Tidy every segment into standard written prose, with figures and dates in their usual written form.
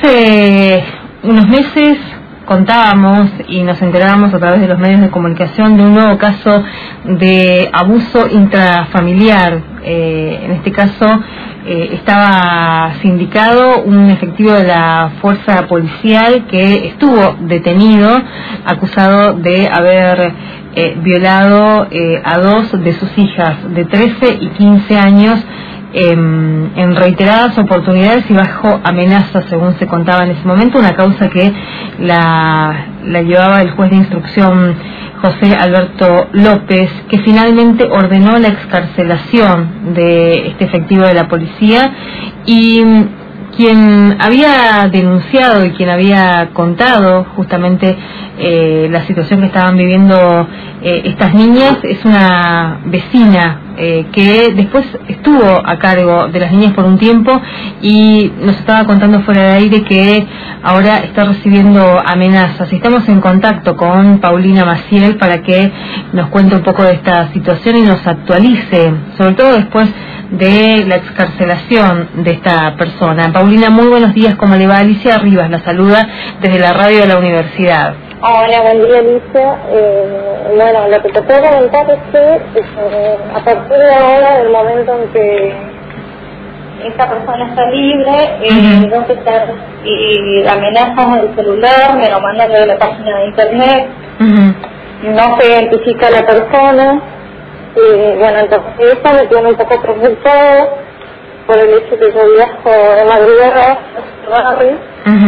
Hace unos meses contábamos y nos enterábamos a través de los medios de comunicación de un nuevo caso de abuso intrafamiliar. En este caso estaba sindicado un efectivo de la fuerza policial que estuvo detenido, acusado de haber violado a dos de sus hijas de 13 y 15 años en reiteradas oportunidades y bajo amenaza, según se contaba en ese momento, una causa que la llevaba el juez de instrucción José Alberto López, que finalmente ordenó la excarcelación de este efectivo de la policía. Y quien había denunciado y quien había contado justamente la situación que estaban viviendo estas niñas es una vecina que después estuvo a cargo de las niñas por un tiempo y nos estaba contando fuera de aire que ahora está recibiendo amenazas. Estamos en contacto con Paulina Maciel para que nos cuente un poco de esta situación y nos actualice, sobre todo después de la excarcelación de esta persona. Paulina, muy buenos días, ¿cómo le va? Alicia Rivas la saluda desde la radio de la universidad. Hola, buen día, Alicia. Bueno, lo que te puedo comentar es que a partir de ahora, del momento en que esta persona está libre, no se está, y amenazas del celular, me lo mandan de la página de internet, no se identifica a la persona. Bueno, entonces eso me tiene un poco preocupado por el hecho que yo viajo de madrugada a barrio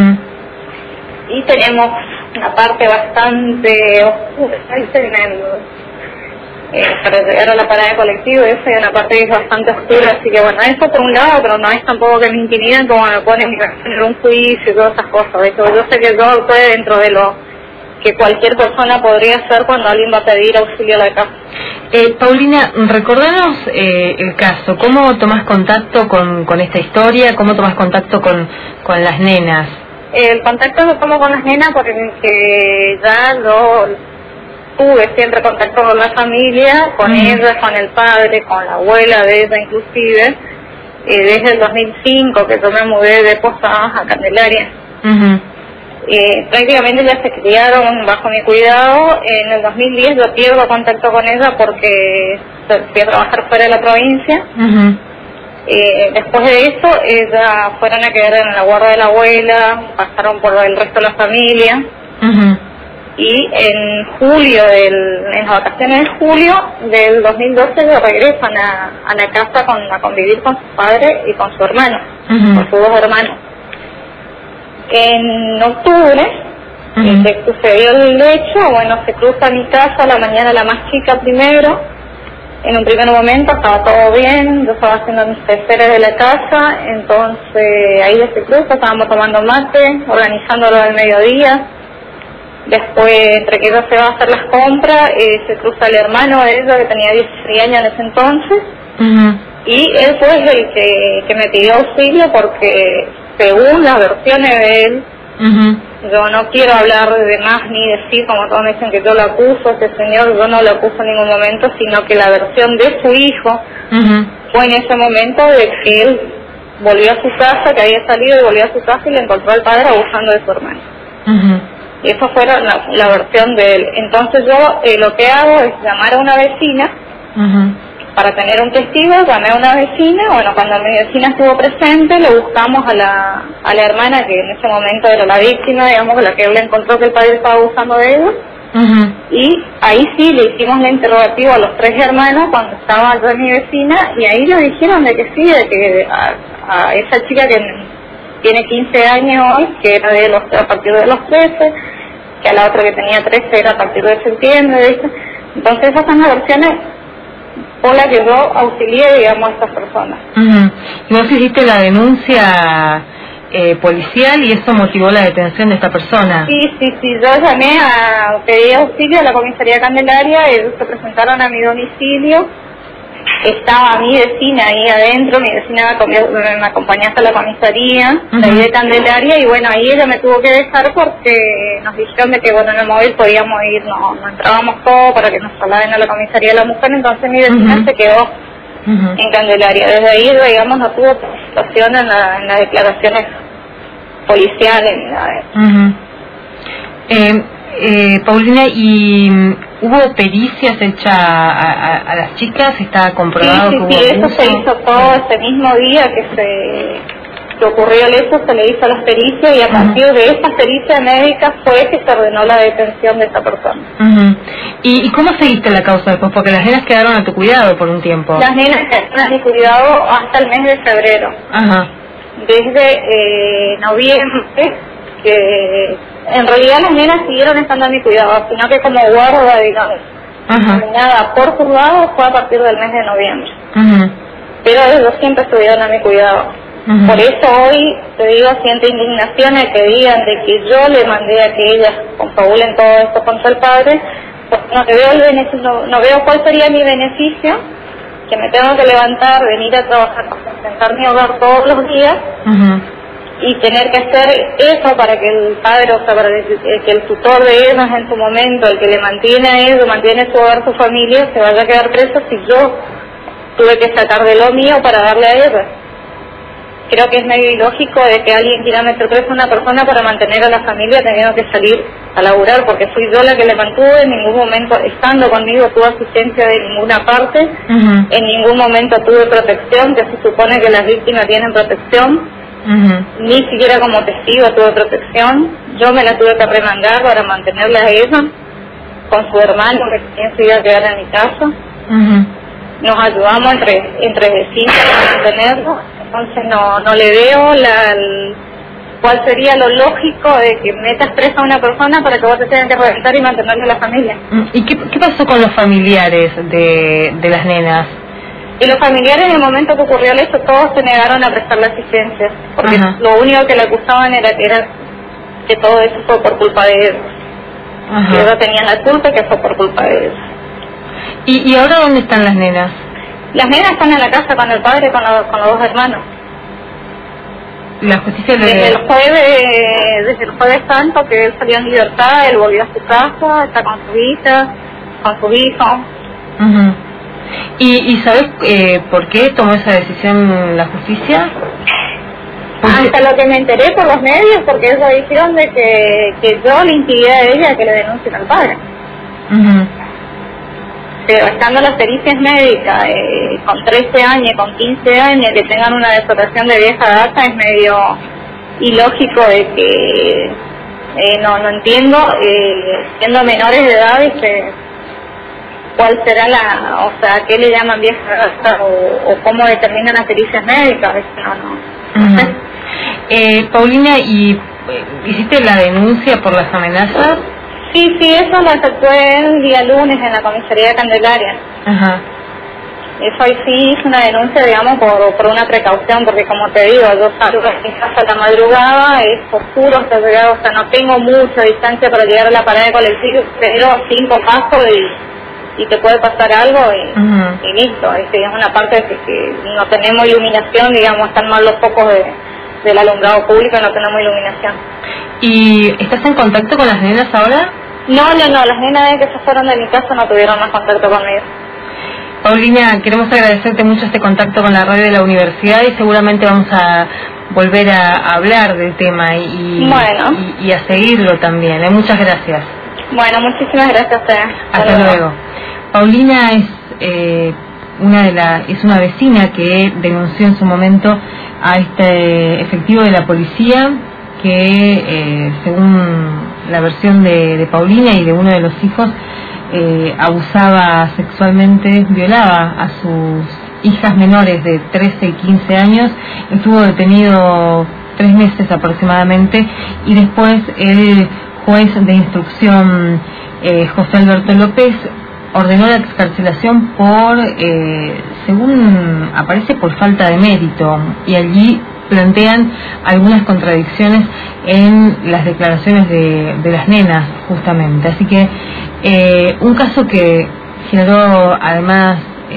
y tenemos una parte bastante oscura, es tremendo. Para llegar a la parada de colectivo, eso hay una parte que es bastante oscura, así que bueno, eso por un lado, pero no es tampoco que me intimiden como me ponen en un juicio y todas esas cosas. De hecho, yo sé que yo estoy dentro de lo que cualquier persona podría hacer cuando alguien va a pedir auxilio a la casa. Paulina, recordanos el caso, ¿cómo tomás contacto con esta historia? ¿Cómo tomás contacto con las nenas? El contacto que tomo con las nenas porque ya yo tuve siempre contacto con la familia, con ella, con el padre, con la abuela de ella inclusive, desde el 2005 que yo me mudé de Posadas a Candelaria. Prácticamente ya se criaron bajo mi cuidado. En el 2010 yo pierdo contacto con ella porque fui a trabajar fuera de la provincia. Después de eso, ellas fueron a quedar en la guarda de la abuela, pasaron por el resto de la familia. Y en julio, en las vacaciones de julio del 2012, ellos regresan a la casa a convivir con su padre y con su hermano, con sus dos hermanos. En octubre se sucedió el hecho, bueno, se cruza a mi casa a la mañana la más chica primero. En un primer momento estaba todo bien, yo estaba haciendo mis quehaceres de la casa, entonces ahí se cruza, estábamos tomando mate, organizándolo al mediodía. Después, entre que ella se va a hacer las compras, se cruza el hermano de ella que tenía 16 años en ese entonces. Y él fue el que me pidió auxilio porque, según las versiones de él, yo no quiero hablar de más ni decir, como todos me dicen que yo lo acuso, este señor, yo no lo acuso en ningún momento, sino que la versión de su hijo fue en ese momento de que él volvió a su casa, que había salido y volvió a su casa y le encontró al padre abusando de su hermano. Y eso fue la versión de él. Entonces yo lo que hago es llamar a una vecina para tener un testigo. Llamé a una vecina, bueno, cuando mi vecina estuvo presente, le buscamos a la hermana que en ese momento era la víctima, digamos, la que él le encontró que el padre estaba abusando de ella. Y ahí sí le hicimos la interrogativa a los tres hermanos cuando estaba yo y mi vecina, y ahí le dijeron de que sí, de que a esa chica que tiene 15 años hoy, que era a partir de los 13, que a la otra que tenía 13 era a partir de septiembre, ¿viste? Entonces esas son las versiones por las que yo auxilié, digamos, a estas personas. ¿Y vos hiciste la denuncia policial y eso motivó la detención de esta persona? Sí, yo llamé pedí auxilio a la comisaría de Candelaria, ellos se presentaron a mi domicilio. Estaba mi vecina ahí adentro, mi vecina me acompañó hasta la comisaría de Candelaria, y bueno, ahí ella me tuvo que dejar porque nos dijeron de que bueno, en el móvil podíamos ir, no entrábamos todos para que nos trasladen a la comisaría de la mujer, entonces mi vecina se quedó en Candelaria. Desde ahí, digamos, no tuvo participación en las declaraciones policiales ni nada de eso. Paulina, ¿y hubo pericias hechas a las chicas? ¿Está comprobado que hubo Sí, abuso? eso se hizo todo ese mismo día que ocurrió el hecho, se le hizo las pericias y a partir de estas pericias médicas fue que se ordenó la detención de esa persona. ¿Y cómo seguiste la causa después? Porque las nenas quedaron a tu cuidado por un tiempo. Las nenas quedaron a mi cuidado hasta el mes de febrero. Desde noviembre, que en realidad las nenas siguieron estando a mi cuidado, sino que como guarda, digamos, nada por juzgado fue a partir del mes de noviembre. Pero ellos siempre estuvieron a mi cuidado. Por eso hoy, te digo, siento indignación a que digan de que yo le mandé a que ellas confabulen todo esto contra el padre, pues no veo el beneficio, no veo cuál sería mi beneficio, que me tengo que levantar, venir a trabajar, sustentar mi hogar todos los días, y tener que hacer eso para que el padre, o sea, para que el tutor de ellos en su momento, el que le mantiene a ellos, mantiene su hogar, su familia, se vaya a quedar preso si yo tuve que sacar de lo mío para darle a ellos. Creo que es medio ilógico de que alguien quiera meter preso a una persona para mantener a la familia teniendo que salir a laburar, porque fui yo la que le mantuve, en ningún momento estando conmigo tuve asistencia de ninguna parte, en ningún momento tuve protección, que se supone que las víctimas tienen protección, ni siquiera como testigo tuve protección, yo me la tuve que remangar para mantenerla a ella, con su hermano que también se iba a quedar en mi casa, nos ayudamos entre vecinos para mantenerlo. Entonces no le veo cuál sería lo lógico de que metas presa a una persona para que vos te tengas que reventar y mantenerle a la familia. ¿Y qué pasó con los familiares de las nenas? Y los familiares en el momento que ocurrió el hecho todos se negaron a prestarle asistencia, porque lo único que le acusaban era que todo eso fue por culpa de ellos. Que ellos tenían la culpa y que fue por culpa de ellos. ¿Y ahora dónde están las nenas? Las nenas están en la casa con el padre y con los dos hermanos. La justicia desde el jueves santo que él salió en libertad, él volvió a su casa, está con su hija, con su hijo. ¿Y sabes por qué tomó esa decisión la justicia? Hasta lo que me enteré por los medios, porque ellos dijeron de que yo le impidí a ella que le denuncien al padre. Pero estando las pericias médicas con 13 años, con 15 años, que tengan una deportación de vieja data, es medio ilógico de que no entiendo, siendo menores de edad, cuál será o sea, qué le llaman vieja data o cómo determinan las pericias médicas, no sé. Paulina, ¿y hiciste la denuncia por las amenazas? Sí, eso lo efectué el día lunes en la comisaría de Candelaria. Eso ahí sí hice una denuncia, digamos, por una precaución, porque como te digo, yo salgo de mi casa a la madrugada, es oscuro, o sea, no tengo mucha distancia para llegar a la parada de colectivo, pero 5 pasos y te puede pasar algo y listo. Es una parte de que no tenemos iluminación, digamos, están mal los focos del alumbrado público, no tenemos iluminación. ¿Y estás en contacto con las nenas ahora? No, las nenas que se fueron de mi casa no tuvieron más contacto conmigo. Paulina, queremos agradecerte mucho este contacto con la radio de la universidad y seguramente vamos a volver a hablar del tema y a seguirlo también. Muchas gracias. Bueno, muchísimas gracias a ustedes. Hasta luego. Paulina es una vecina que denunció en su momento a este efectivo de la policía que, según la versión de Paulina y de uno de los hijos, abusaba sexualmente, violaba a sus hijas menores de 13 y 15 años. Estuvo detenido 3 meses aproximadamente y después el juez de instrucción, José Alberto López, ordenó la excarcelación según aparece, por falta de mérito, y allí plantean algunas contradicciones en las declaraciones de las nenas, justamente. Así que un caso que generó, además,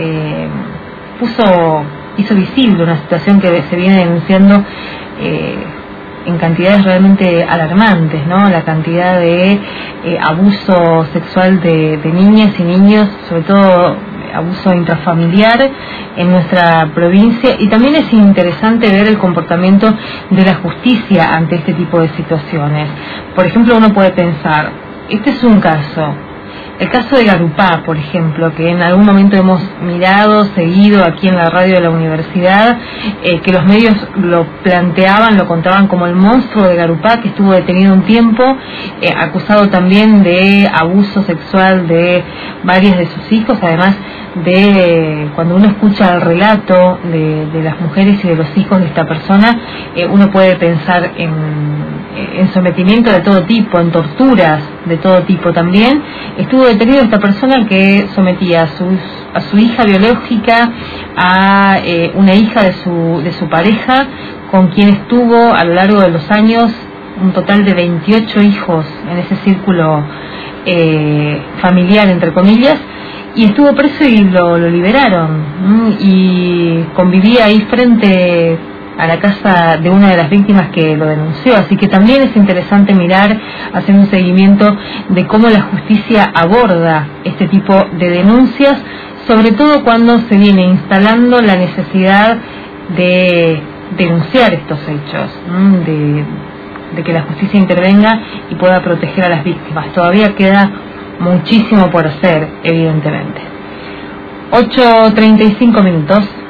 hizo visible una situación que se viene denunciando en cantidades realmente alarmantes, ¿no? La cantidad de abuso sexual de niñas y niños, sobre todo abuso intrafamiliar en nuestra provincia, y también es interesante ver el comportamiento de la justicia ante este tipo de situaciones. Por ejemplo, uno puede pensar, este es un caso, el caso de Garupá, por ejemplo, que en algún momento hemos mirado, seguido aquí en la radio de la universidad, que los medios lo planteaban, lo contaban como el monstruo de Garupá, que estuvo detenido un tiempo, acusado también de abuso sexual de varias de sus hijos, además de, cuando uno escucha el relato de las mujeres y de los hijos de esta persona, uno puede pensar en sometimiento de todo tipo, en torturas de todo tipo también. Estuvo detenido esta persona que sometía a su hija biológica, a una hija de su pareja, con quien estuvo a lo largo de los años un total de 28 hijos en ese círculo familiar, entre comillas, y estuvo preso y lo liberaron, y convivía ahí frente a la casa de una de las víctimas que lo denunció. Así que también es interesante mirar, hacer un seguimiento de cómo la justicia aborda este tipo de denuncias, sobre todo cuando se viene instalando la necesidad de denunciar estos hechos, de que la justicia intervenga y pueda proteger a las víctimas. Todavía queda muchísimo por hacer, evidentemente. 8:35 minutos.